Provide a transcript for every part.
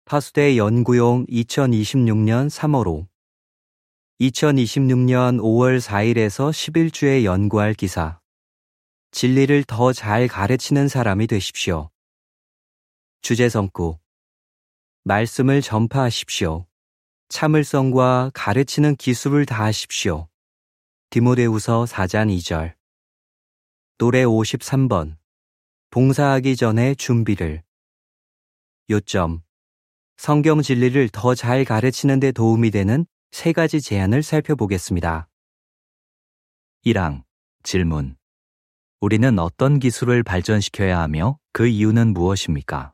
파수대 연구용 2026년 3월호 2026년 5월 4일에서 11주에 연구할 기사 진리를 더 잘 가르치는 사람이 되십시오. 주제 성구 말씀을 전파하십시오. 참을성과 가르치는 기술을 다하십시오. 디모데후서 4장 2절 노래 53번 봉사하기 전에 준비를 요점 성경 진리를 더 잘 가르치는 데 도움이 되는 3가지 제안을 살펴보겠습니다. 1항 질문 우리는 어떤 기술을 발전시켜야 하며 그 이유는 무엇입니까?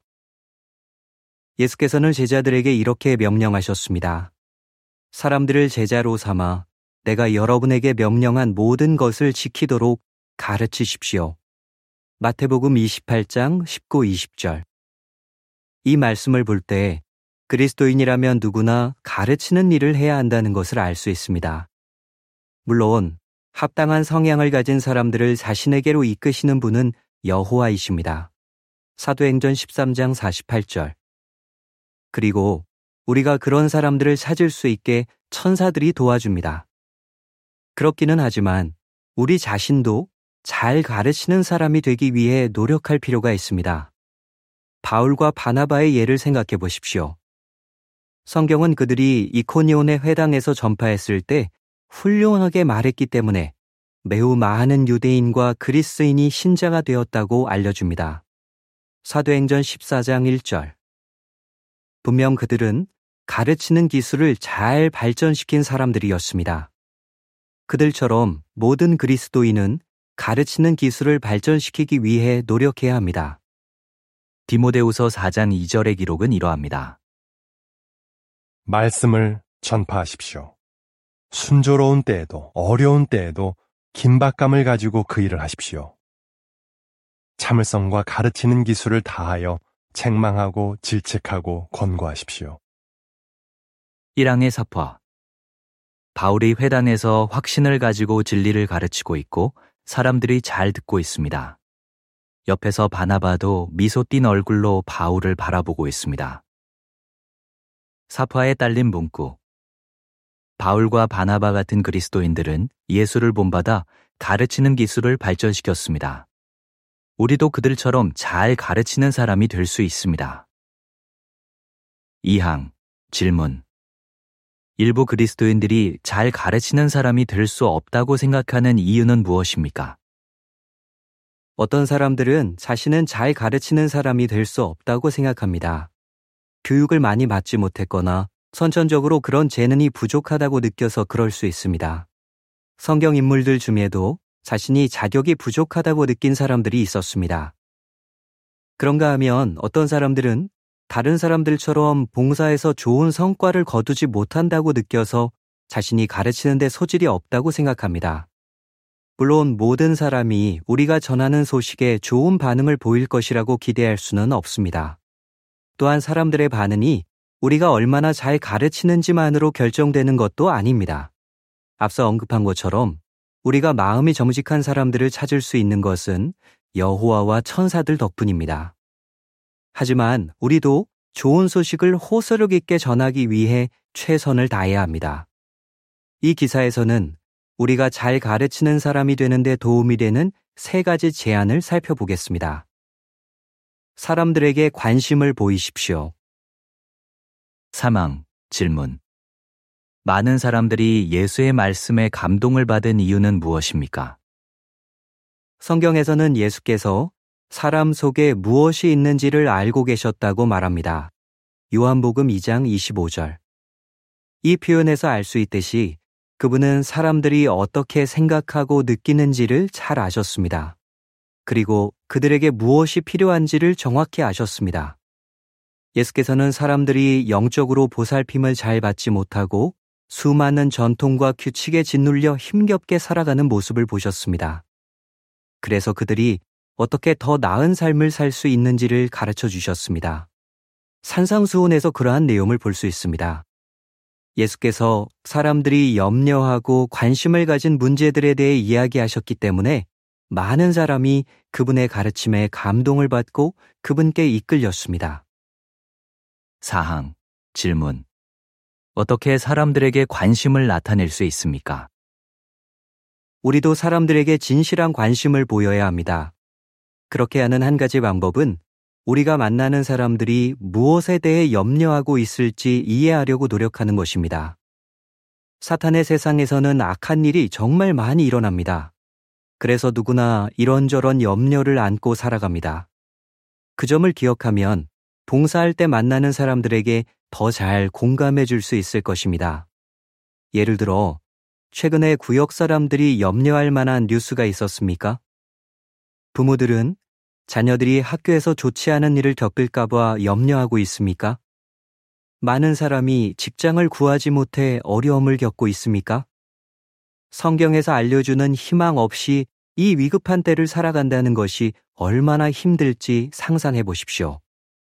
예수께서는 제자들에게 이렇게 명령하셨습니다. 사람들을 제자로 삼아 내가 여러분에게 명령한 모든 것을 지키도록 가르치십시오. 마태복음 28장 19, 20절 이 말씀을 볼 때 그리스도인이라면 누구나 가르치는 일을 해야 한다는 것을 알 수 있습니다. 물론 합당한 성향을 가진 사람들을 자신에게로 이끄시는 분은 여호와이십니다. 사도행전 13장 48절 그리고 우리가 그런 사람들을 찾을 수 있게 천사들이 도와줍니다. 그렇기는 하지만 우리 자신도 잘 가르치는 사람이 되기 위해 노력할 필요가 있습니다. 바울과 바나바의 예를 생각해 보십시오. 성경은 그들이 이코니온의 회당에서 전파했을 때 훌륭하게 말했기 때문에 매우 많은 유대인과 그리스인이 신자가 되었다고 알려줍니다. 사도행전 14장 1절 분명 그들은 가르치는 기술을 잘 발전시킨 사람들이었습니다. 그들처럼 모든 그리스도인은 가르치는 기술을 발전시키기 위해 노력해야 합니다. 디모데후서 4장 2절의 기록은 이러합니다. 말씀을 전파하십시오. 순조로운 때에도 어려운 때에도 긴박감을 가지고 그 일을 하십시오. 참을성과 가르치는 기술을 다하여 책망하고 질책하고 권고하십시오. 1항의 사파 바울이 회당에서 확신을 가지고 진리를 가르치고 있고 사람들이 잘 듣고 있습니다. 옆에서 바나바도 미소 띤 얼굴로 바울을 바라보고 있습니다. 사파에 딸린 문구 바울과 바나바 같은 그리스도인들은 예수를 본받아 가르치는 기술을 발전시켰습니다. 우리도 그들처럼 잘 가르치는 사람이 될 수 있습니다. 2항 질문 일부 그리스도인들이 잘 가르치는 사람이 될 수 없다고 생각하는 이유는 무엇입니까? 어떤 사람들은 자신은 잘 가르치는 사람이 될 수 없다고 생각합니다. 교육을 많이 받지 못했거나 선천적으로 그런 재능이 부족하다고 느껴서 그럴 수 있습니다. 성경 인물들 중에도 자신이 자격이 부족하다고 느낀 사람들이 있었습니다. 그런가 하면 어떤 사람들은 다른 사람들처럼 봉사에서 좋은 성과를 거두지 못한다고 느껴서 자신이 가르치는 데 소질이 없다고 생각합니다. 물론 모든 사람이 우리가 전하는 소식에 좋은 반응을 보일 것이라고 기대할 수는 없습니다. 또한 사람들의 반응이 우리가 얼마나 잘 가르치는지만으로 결정되는 것도 아닙니다. 앞서 언급한 것처럼 우리가 마음이 정직한 사람들을 찾을 수 있는 것은 여호와와 천사들 덕분입니다. 하지만 우리도 좋은 소식을 호소력 있게 전하기 위해 최선을 다해야 합니다. 이 기사에서는 우리가 잘 가르치는 사람이 되는 데 도움이 되는 3가지 제안을 살펴보겠습니다. 사람들에게 관심을 보이십시오. 3항 질문 많은 사람들이 예수의 말씀에 감동을 받은 이유는 무엇입니까? 성경에서는 예수께서 사람 속에 무엇이 있는지를 알고 계셨다고 말합니다. 요한복음 2장 25절 이 표현에서 알 수 있듯이 그분은 사람들이 어떻게 생각하고 느끼는지를 잘 아셨습니다. 그리고 그들에게 무엇이 필요한지를 정확히 아셨습니다. 예수께서는 사람들이 영적으로 보살핌을 잘 받지 못하고 수많은 전통과 규칙에 짓눌려 힘겹게 살아가는 모습을 보셨습니다. 그래서 그들이 어떻게 더 나은 삶을 살 수 있는지를 가르쳐 주셨습니다. 산상수훈에서 그러한 내용을 볼 수 있습니다. 예수께서 사람들이 염려하고 관심을 가진 문제들에 대해 이야기하셨기 때문에 많은 사람이 그분의 가르침에 감동을 받고 그분께 이끌렸습니다. 사항, 질문. 어떻게 사람들에게 관심을 나타낼 수 있습니까? 우리도 사람들에게 진실한 관심을 보여야 합니다. 그렇게 하는 한 가지 방법은 우리가 만나는 사람들이 무엇에 대해 염려하고 있을지 이해하려고 노력하는 것입니다. 사탄의 세상에서는 악한 일이 정말 많이 일어납니다. 그래서 누구나 이런저런 염려를 안고 살아갑니다. 그 점을 기억하면 봉사할 때 만나는 사람들에게 더 잘 공감해 줄 수 있을 것입니다. 예를 들어, 최근에 구역 사람들이 염려할 만한 뉴스가 있었습니까? 부모들은 자녀들이 학교에서 좋지 않은 일을 겪을까봐 염려하고 있습니까? 많은 사람이 직장을 구하지 못해 어려움을 겪고 있습니까? 성경에서 알려주는 희망 없이 이 위급한 때를 살아간다는 것이 얼마나 힘들지 상상해 보십시오.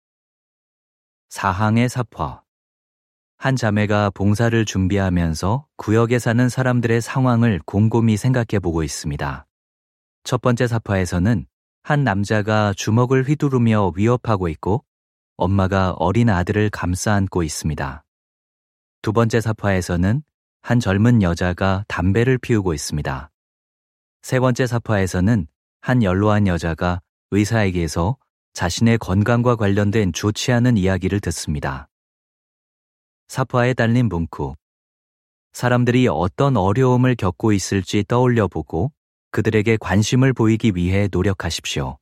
사항의 사파. 한 자매가 봉사를 준비하면서 구역에 사는 사람들의 상황을 곰곰이 생각해 보고 있습니다. 첫 번째 사파에서는 한 남자가 주먹을 휘두르며 위협하고 있고 엄마가 어린 아들을 감싸 안고 있습니다. 두 번째 사파에서는 한 젊은 여자가 담배를 피우고 있습니다. 세 번째 사파에서는 한 연로한 여자가 의사에게서 자신의 건강과 관련된 좋지 않은 이야기를 듣습니다. 사파에 달린 문구. 사람들이 어떤 어려움을 겪고 있을지 떠올려 보고 그들에게 관심을 보이기 위해 노력하십시오.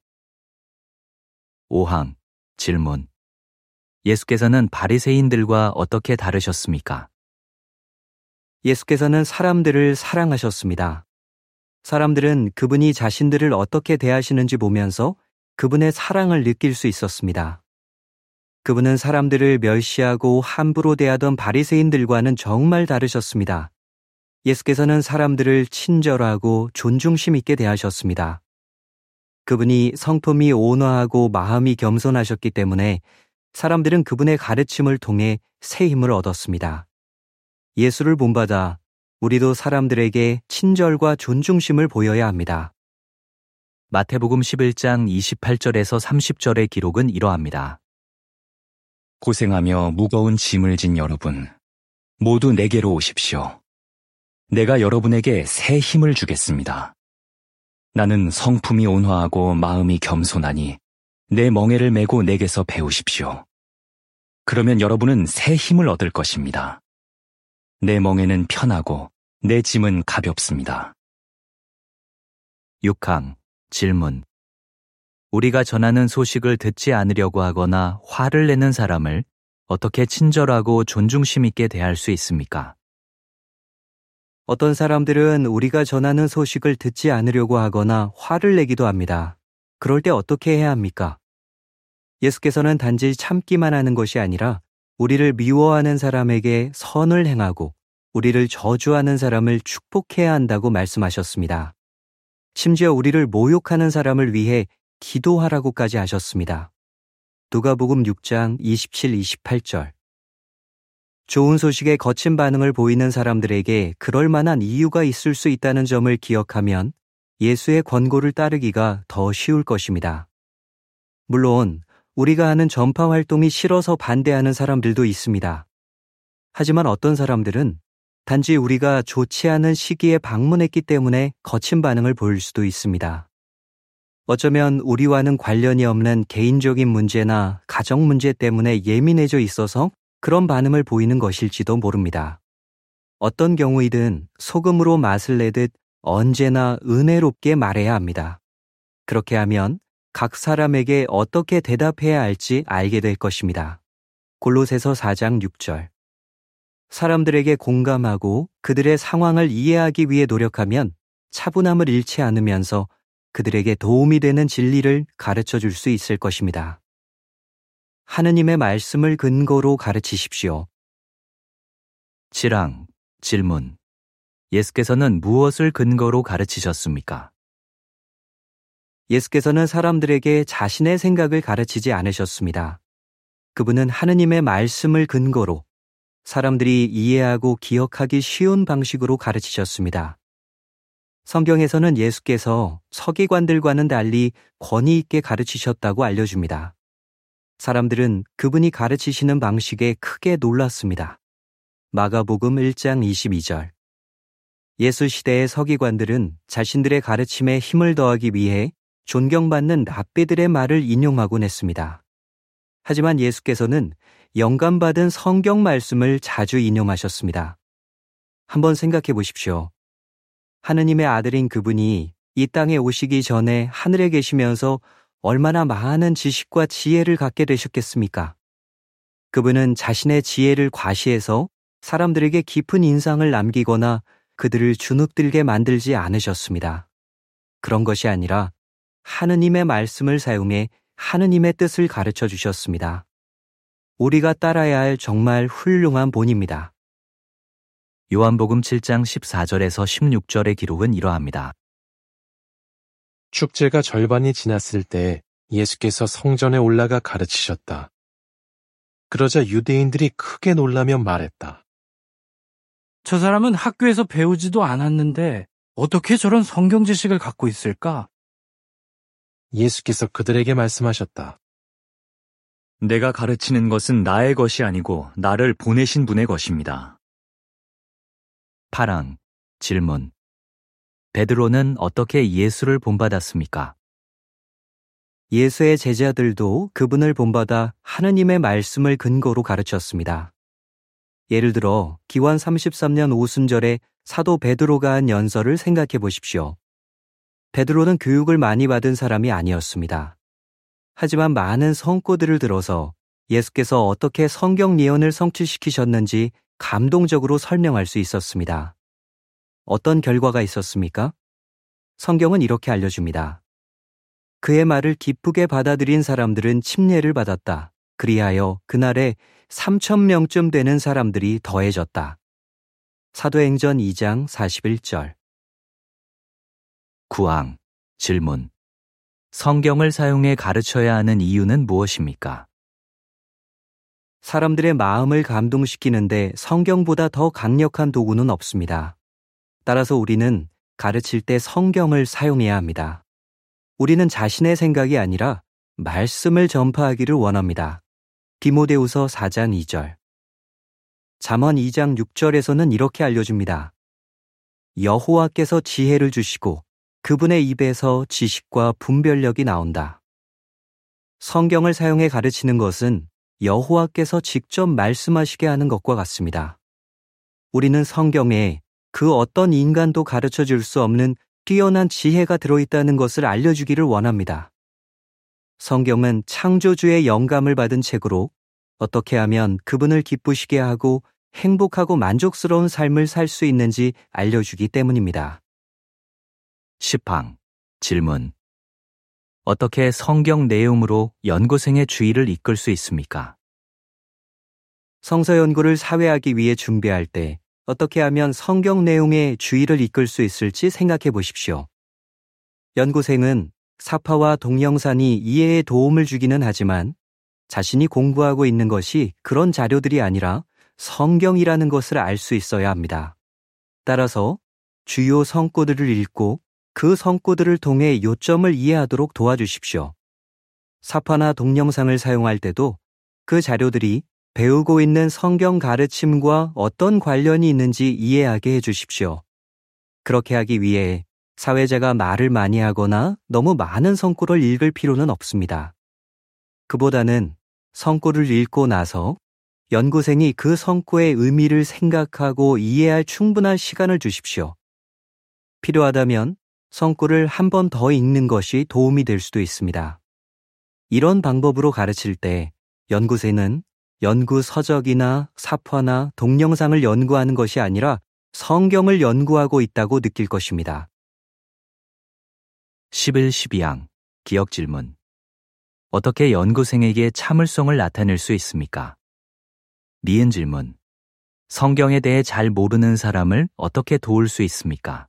5항, 질문. 예수께서는 바리새인들과 어떻게 다르셨습니까? 예수께서는 사람들을 사랑하셨습니다. 사람들은 그분이 자신들을 어떻게 대하시는지 보면서 그분의 사랑을 느낄 수 있었습니다. 그분은 사람들을 멸시하고 함부로 대하던 바리새인들과는 정말 다르셨습니다. 예수께서는 사람들을 친절하고 존중심 있게 대하셨습니다. 그분이 성품이 온화하고 마음이 겸손하셨기 때문에 사람들은 그분의 가르침을 통해 새 힘을 얻었습니다. 예수를 본받아 우리도 사람들에게 친절과 존중심을 보여야 합니다. 마태복음 11장 28절에서 30절의 기록은 이러합니다. 고생하며 무거운 짐을 진 여러분, 모두 내게로 오십시오. 내가 여러분에게 새 힘을 주겠습니다. 나는 성품이 온화하고 마음이 겸손하니 내 멍에를 메고 내게서 배우십시오. 그러면 여러분은 새 힘을 얻을 것입니다. 내 멍에는 편하고 내 짐은 가볍습니다. 6항, 질문. 우리가 전하는 소식을 듣지 않으려고 하거나 화를 내는 사람을 어떻게 친절하고 존중심 있게 대할 수 있습니까? 어떤 사람들은 우리가 전하는 소식을 듣지 않으려고 하거나 화를 내기도 합니다. 그럴 때 어떻게 해야 합니까? 예수께서는 단지 참기만 하는 것이 아니라 우리를 미워하는 사람에게 선을 행하고 우리를 저주하는 사람을 축복해야 한다고 말씀하셨습니다. 심지어 우리를 모욕하는 사람을 위해 기도하라고까지 하셨습니다. 누가복음 6장 27, 28절. 좋은 소식에 거친 반응을 보이는 사람들에게 그럴 만한 이유가 있을 수 있다는 점을 기억하면 예수의 권고를 따르기가 더 쉬울 것입니다. 물론 우리가 하는 전파 활동이 싫어서 반대하는 사람들도 있습니다. 하지만 어떤 사람들은 단지 우리가 좋지 않은 시기에 방문했기 때문에 거친 반응을 보일 수도 있습니다. 어쩌면 우리와는 관련이 없는 개인적인 문제나 가정 문제 때문에 예민해져 있어서 그런 반응을 보이는 것일지도 모릅니다. 어떤 경우이든 소금으로 맛을 내듯 언제나 은혜롭게 말해야 합니다. 그렇게 하면 각 사람에게 어떻게 대답해야 할지 알게 될 것입니다. 골로새서 4장 6절. 사람들에게 공감하고 그들의 상황을 이해하기 위해 노력하면 차분함을 잃지 않으면서 그들에게 도움이 되는 진리를 가르쳐 줄 수 있을 것입니다. 하느님의 말씀을 근거로 가르치십시오. 7항, 질문. 예수께서는 무엇을 근거로 가르치셨습니까? 예수께서는 사람들에게 자신의 생각을 가르치지 않으셨습니다. 그분은 하느님의 말씀을 근거로 사람들이 이해하고 기억하기 쉬운 방식으로 가르치셨습니다. 성경에서는 예수께서 서기관들과는 달리 권위 있게 가르치셨다고 알려줍니다. 사람들은 그분이 가르치시는 방식에 크게 놀랐습니다. 마가복음 1장 22절. 예수 시대의 서기관들은 자신들의 가르침에 힘을 더하기 위해 존경받는 랍비들의 말을 인용하곤 했습니다. 하지만 예수께서는 영감받은 성경 말씀을 자주 인용하셨습니다. 한번 생각해 보십시오. 하느님의 아들인 그분이 이 땅에 오시기 전에 하늘에 계시면서 얼마나 많은 지식과 지혜를 갖게 되셨겠습니까? 그분은 자신의 지혜를 과시해서 사람들에게 깊은 인상을 남기거나 그들을 주눅들게 만들지 않으셨습니다. 그런 것이 아니라 하느님의 말씀을 사용해 하느님의 뜻을 가르쳐 주셨습니다. 우리가 따라야 할 정말 훌륭한 본입니다. 요한복음 7장 14절에서 16절의 기록은 이러합니다. 축제가 절반이 지났을 때 예수께서 성전에 올라가 가르치셨다. 그러자 유대인들이 크게 놀라며 말했다. 저 사람은 학교에서 배우지도 않았는데 어떻게 저런 성경 지식을 갖고 있을까? 예수께서 그들에게 말씀하셨다. 내가 가르치는 것은 나의 것이 아니고 나를 보내신 분의 것입니다. 파랑, 질문. 베드로는 어떻게 예수를 본받았습니까? 예수의 제자들도 그분을 본받아 하느님의 말씀을 근거로 가르쳤습니다. 예를 들어 기원 33년 오순절에 사도 베드로가 한 연설을 생각해 보십시오. 베드로는 교육을 많이 받은 사람이 아니었습니다. 하지만 많은 성고들을 들어서 예수께서 어떻게 성경 예언을 성취시키셨는지 감동적으로 설명할 수 있었습니다. 어떤 결과가 있었습니까? 성경은 이렇게 알려줍니다. 그의 말을 기쁘게 받아들인 사람들은 침례를 받았다. 그리하여 그날에 3,000명쯤 되는 사람들이 더해졌다. 사도행전 2장 41절. 구항, 질문. 성경을 사용해 가르쳐야 하는 이유는 무엇입니까? 사람들의 마음을 감동시키는데 성경보다 더 강력한 도구는 없습니다. 따라서 우리는 가르칠 때 성경을 사용해야 합니다. 우리는 자신의 생각이 아니라 말씀을 전파하기를 원합니다. 디모데후서 4장 2절. 잠언 2장 6절에서는 이렇게 알려줍니다. 여호와께서 지혜를 주시고 그분의 입에서 지식과 분별력이 나온다. 성경을 사용해 가르치는 것은 여호와께서 직접 말씀하시게 하는 것과 같습니다. 우리는 성경에 그 어떤 인간도 가르쳐 줄 수 없는 뛰어난 지혜가 들어있다는 것을 알려주기를 원합니다. 성경은 창조주의 영감을 받은 책으로 어떻게 하면 그분을 기쁘시게 하고 행복하고 만족스러운 삶을 살 수 있는지 알려주기 때문입니다. 시팡, 질문. 어떻게 성경 내용으로 연구생의 주의를 이끌 수 있습니까? 성서 연구를 사회하기 위해 준비할 때 어떻게 하면 성경 내용에 주의를 이끌 수 있을지 생각해 보십시오. 연구생은 사파와 동영상이 이해에 도움을 주기는 하지만 자신이 공부하고 있는 것이 그런 자료들이 아니라 성경이라는 것을 알 수 있어야 합니다. 따라서 주요 성고들을 읽고 그 성고들을 통해 요점을 이해하도록 도와주십시오. 사파나 동영상을 사용할 때도 그 자료들이 배우고 있는 성경 가르침과 어떤 관련이 있는지 이해하게 해주십시오. 그렇게 하기 위해 사회자가 말을 많이 하거나 너무 많은 성고를 읽을 필요는 없습니다. 그보다는 성고를 읽고 나서 연구생이 그 성고의 의미를 생각하고 이해할 충분한 시간을 주십시오. 필요하다면 성고를 한 번 더 읽는 것이 도움이 될 수도 있습니다. 이런 방법으로 가르칠 때 연구생은 연구 서적이나 사파나 동영상을 연구하는 것이 아니라 성경을 연구하고 있다고 느낄 것입니다. 11.12항, 기억 질문. 어떻게 연구생에게 참을성을 나타낼 수 있습니까? 니은 질문. 성경에 대해 잘 모르는 사람을 어떻게 도울 수 있습니까?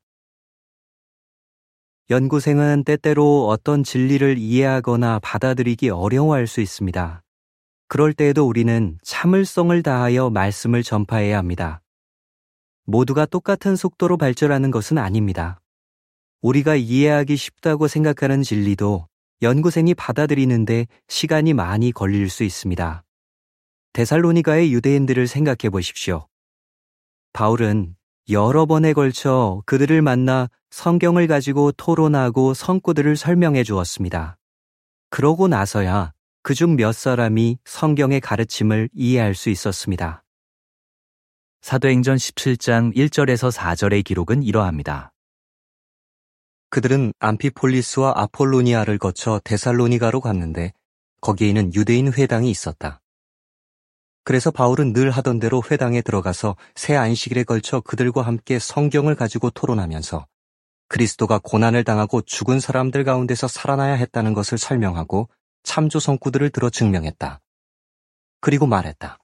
연구생은 때때로 어떤 진리를 이해하거나 받아들이기 어려워할 수 있습니다. 그럴 때에도 우리는 참을성을 다하여 말씀을 전파해야 합니다. 모두가 똑같은 속도로 발전하는 것은 아닙니다. 우리가 이해하기 쉽다고 생각하는 진리도 연구생이 받아들이는데 시간이 많이 걸릴 수 있습니다. 데살로니가의 유대인들을 생각해 보십시오. 바울은 여러 번에 걸쳐 그들을 만나 성경을 가지고 토론하고 성구들을 설명해 주었습니다. 그러고 나서야 그중 몇 사람이 성경의 가르침을 이해할 수 있었습니다. 사도행전 17장 1절에서 4절의 기록은 이러합니다. 그들은 암피폴리스와 아폴로니아를 거쳐 데살로니가로 갔는데 거기에는 유대인 회당이 있었다. 그래서 바울은 늘 하던 대로 회당에 들어가서 새 안식일에 걸쳐 그들과 함께 성경을 가지고 토론하면서 그리스도가 고난을 당하고 죽은 사람들 가운데서 살아나야 했다는 것을 설명하고 참조 성구들을 들어 증명했다. 그리고 말했다.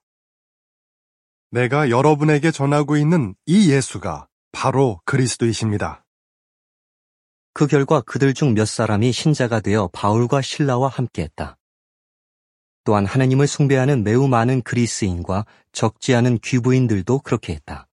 내가 여러분에게 전하고 있는 이 예수가 바로 그리스도이십니다. 그 결과 그들 중 몇 사람이 신자가 되어 바울과 실라와 함께했다. 또한 하느님을 숭배하는 매우 많은 그리스인과 적지 않은 귀부인들도 그렇게 했다.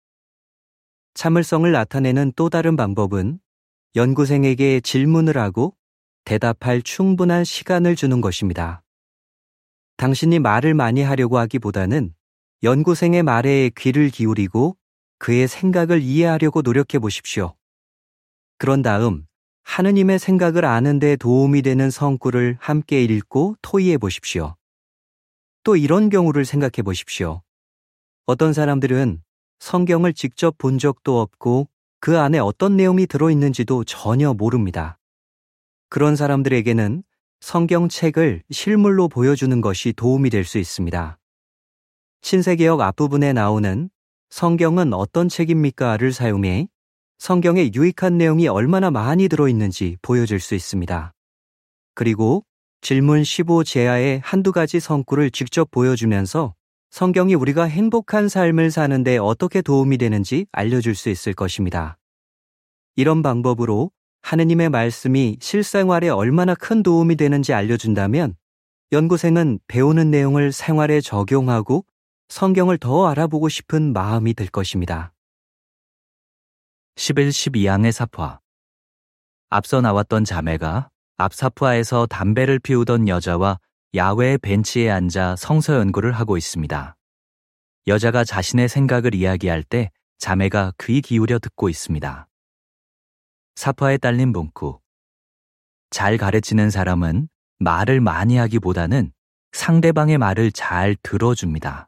참을성을 나타내는 또 다른 방법은 연구생에게 질문을 하고 대답할 충분한 시간을 주는 것입니다. 당신이 말을 많이 하려고 하기보다는 연구생의 말에 귀를 기울이고 그의 생각을 이해하려고 노력해 보십시오. 그런 다음 하느님의 생각을 아는 데 도움이 되는 성구를 함께 읽고 토의해 보십시오. 또 이런 경우를 생각해 보십시오. 어떤 사람들은 성경을 직접 본 적도 없고 그 안에 어떤 내용이 들어있는지도 전혀 모릅니다. 그런 사람들에게는 성경책을 실물로 보여주는 것이 도움이 될 수 있습니다. 신세개역 앞부분에 나오는 성경은 어떤 책입니까?를 사용해 성경에 유익한 내용이 얼마나 많이 들어있는지 보여줄 수 있습니다. 그리고 질문 15 제하의 한두 가지 성구를 직접 보여주면서 성경이 우리가 행복한 삶을 사는데 어떻게 도움이 되는지 알려줄 수 있을 것입니다. 이런 방법으로 하느님의 말씀이 실생활에 얼마나 큰 도움이 되는지 알려준다면 연구생은 배우는 내용을 생활에 적용하고 성경을 더 알아보고 싶은 마음이 들 것입니다. 11, 12항의 사파. 앞서 나왔던 자매가 앞 사파에서 담배를 피우던 여자와 야외의 벤치에 앉아 성서 연구를 하고 있습니다. 여자가 자신의 생각을 이야기할 때 자매가 귀 기울여 듣고 있습니다. 사파에 딸린 문구. 잘 가르치는 사람은 말을 많이 하기보다는 상대방의 말을 잘 들어줍니다.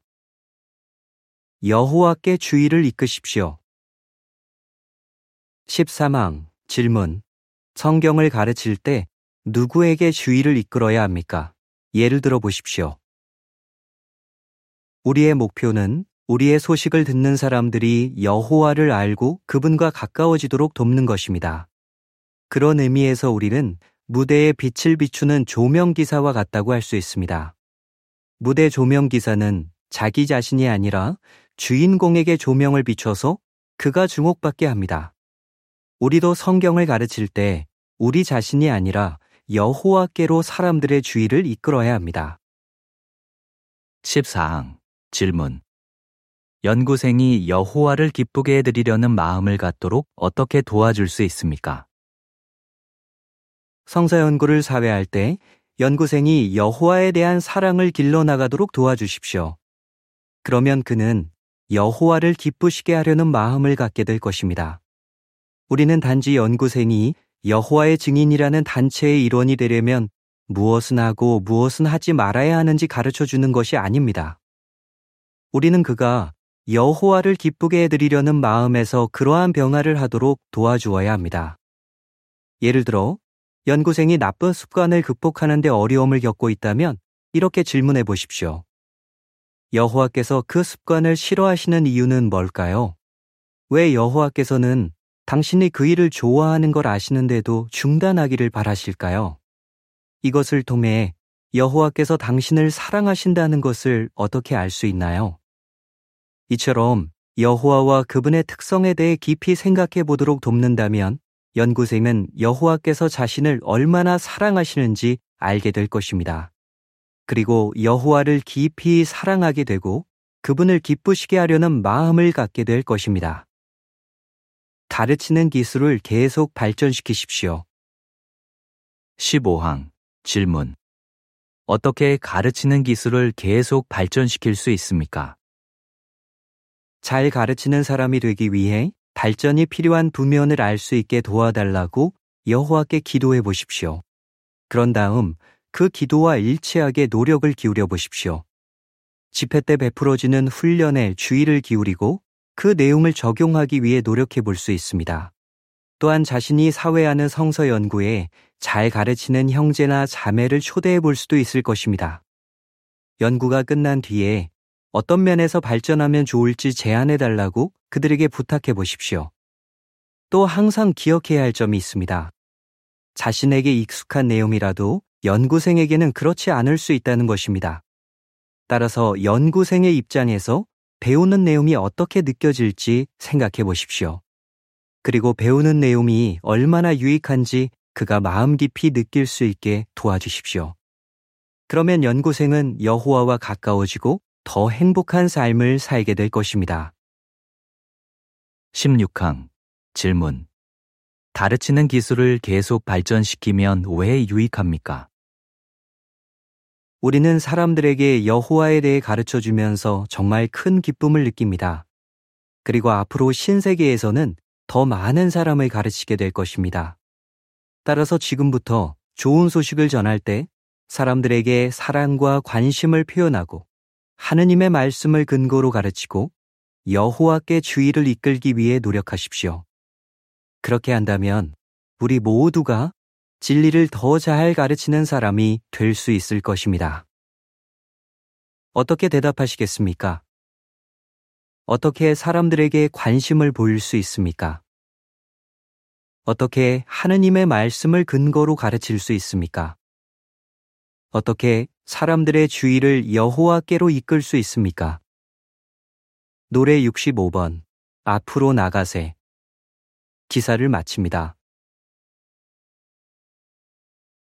여호와께 주의를 이끄십시오. 13항 질문. 성경을 가르칠 때 누구에게 주의를 이끌어야 합니까? 예를 들어 보십시오. 우리의 목표는 우리의 소식을 듣는 사람들이 여호와를 알고 그분과 가까워지도록 돕는 것입니다. 그런 의미에서 우리는 무대에 빛을 비추는 조명기사와 같다고 할 수 있습니다. 무대 조명기사는 자기 자신이 아니라 주인공에게 조명을 비춰서 그가 주목받게 합니다. 우리도 성경을 가르칠 때 우리 자신이 아니라 여호와께로 사람들의 주의를 이끌어야 합니다. 14항 질문. 연구생이 여호와를 기쁘게 해드리려는 마음을 갖도록 어떻게 도와줄 수 있습니까? 성서 연구를 사회할 때 연구생이 여호와에 대한 사랑을 길러나가도록 도와주십시오. 그러면 그는 여호와를 기쁘시게 하려는 마음을 갖게 될 것입니다. 우리는 단지 연구생이 여호와의 증인이라는 단체의 일원이 되려면 무엇은 하고 무엇은 하지 말아야 하는지 가르쳐주는 것이 아닙니다. 우리는 그가 여호와를 기쁘게 해드리려는 마음에서 그러한 변화를 하도록 도와주어야 합니다. 예를 들어 연구생이 나쁜 습관을 극복하는 데 어려움을 겪고 있다면 이렇게 질문해 보십시오. 여호와께서 그 습관을 싫어하시는 이유는 뭘까요? 왜 여호와께서는 당신이 그 일을 좋아하는 걸 아시는데도 중단하기를 바라실까요? 이것을 통해 여호와께서 당신을 사랑하신다는 것을 어떻게 알 수 있나요? 이처럼 여호와와 그분의 특성에 대해 깊이 생각해 보도록 돕는다면 연구생은 여호와께서 자신을 얼마나 사랑하시는지 알게 될 것입니다. 그리고 여호와를 깊이 사랑하게 되고 그분을 기쁘시게 하려는 마음을 갖게 될 것입니다. 가르치는 기술을 계속 발전시키십시오. 15항 질문. 어떻게 가르치는 기술을 계속 발전시킬 수 있습니까? 잘 가르치는 사람이 되기 위해 발전이 필요한 부면을 알 수 있게 도와달라고 여호와께 기도해 보십시오. 그런 다음 그 기도와 일치하게 노력을 기울여 보십시오. 집회 때 베풀어지는 훈련에 주의를 기울이고 그 내용을 적용하기 위해 노력해 볼 수 있습니다. 또한 자신이 사회하는 성서 연구에 잘 가르치는 형제나 자매를 초대해 볼 수도 있을 것입니다. 연구가 끝난 뒤에 어떤 면에서 발전하면 좋을지 제안해 달라고 그들에게 부탁해 보십시오. 또 항상 기억해야 할 점이 있습니다. 자신에게 익숙한 내용이라도 연구생에게는 그렇지 않을 수 있다는 것입니다. 따라서 연구생의 입장에서 배우는 내용이 어떻게 느껴질지 생각해 보십시오. 그리고 배우는 내용이 얼마나 유익한지 그가 마음 깊이 느낄 수 있게 도와주십시오. 그러면 연구생은 여호와와 가까워지고 더 행복한 삶을 살게 될 것입니다. 16항 질문. 가르치는 기술을 계속 발전시키면 왜 유익합니까? 우리는 사람들에게 여호와에 대해 가르쳐주면서 정말 큰 기쁨을 느낍니다. 그리고 앞으로 신세계에서는 더 많은 사람을 가르치게 될 것입니다. 따라서 지금부터 좋은 소식을 전할 때 사람들에게 사랑과 관심을 표현하고 하느님의 말씀을 근거로 가르치고 여호와께 주의를 이끌기 위해 노력하십시오. 그렇게 한다면 우리 모두가 진리를 더 잘 가르치는 사람이 될 수 있을 것입니다. 어떻게 대답하시겠습니까? 어떻게 사람들에게 관심을 보일 수 있습니까? 어떻게 하느님의 말씀을 근거로 가르칠 수 있습니까? 어떻게 사람들의 주의를 여호와께로 이끌 수 있습니까? 노래 65번 앞으로 나가세. 기사를 마칩니다.